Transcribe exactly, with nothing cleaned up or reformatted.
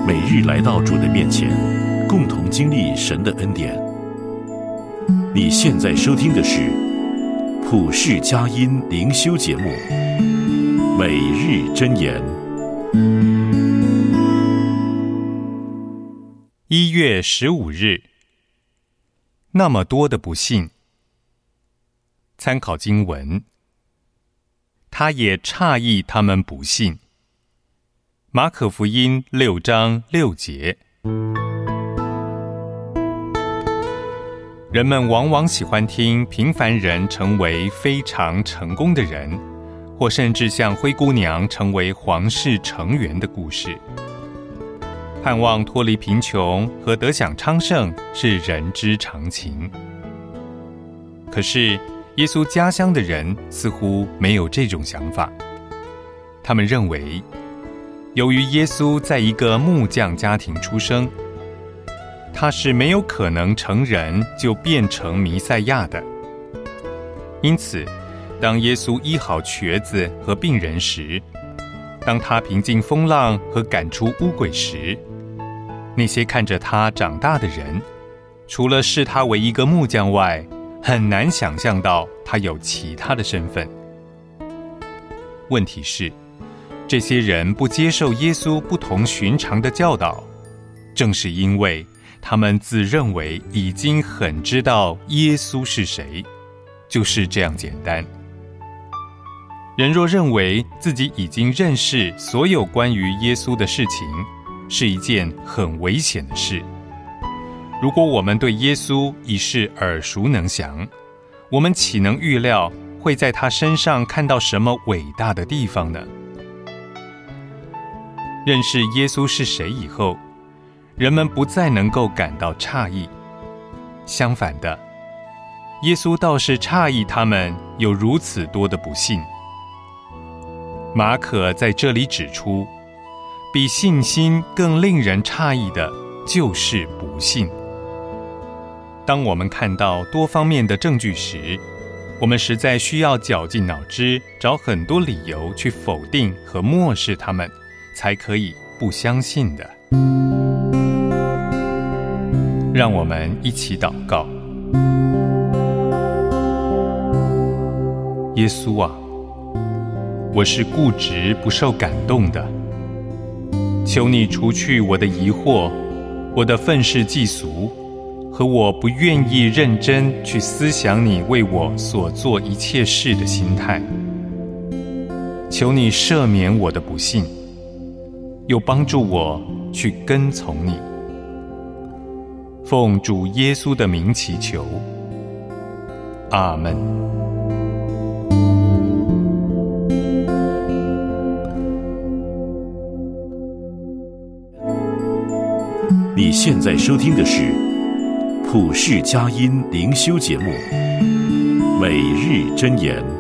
每日来到主的面前，共同经历神的恩典。你现在收听的是普世佳音灵修节目《每日箴言》。 一月十五日，那么多的不信。参考经文，他也诧异他们不信。马可福音六章六节。人们往往喜欢听平凡人成为非常成功的人，或甚至像灰姑娘成为皇室成员的故事。盼望脱离贫穷和得享昌盛是人之常情。可是耶稣家乡的人似乎没有这种想法。他们认为，由于耶稣在一个木匠家庭出生，他是没有可能成人就变成弥赛亚的。因此，当耶稣医好瘸子和病人时，当他平静风浪和赶出污鬼时，那些看着他长大的人，除了视他为一个木匠外，很难想象到他有其他的身份。问题是，这些人不接受耶稣不同寻常的教导，正是因为他们自认为已经很知道耶稣是谁，就是这样简单。人若认为自己已经认识所有关于耶稣的事情，是一件很危险的事。如果我们对耶稣已是耳熟能详，我们岂能预料会在他身上看到什么伟大的地方呢？认识耶稣是谁以后，人们不再能够感到诧异。相反的，耶稣倒是诧异他们有如此多的不信。马可在这里指出，比信心更令人诧异的就是不信。当我们看到多方面的证据时，我们实在需要绞尽脑汁，找很多理由去否定和漠视他们，才可以不相信的。让我们一起祷告。耶稣啊，我是固执不受感动的，求你除去我的疑惑，我的愤世嫉俗，和我不愿意认真去思想你为我所做一切事的心态。求你赦免我的不信，又帮助我去跟从你。奉主耶稣的名祈求，阿们。 你现在收听的是普世佳音灵修节目《每日箴言》。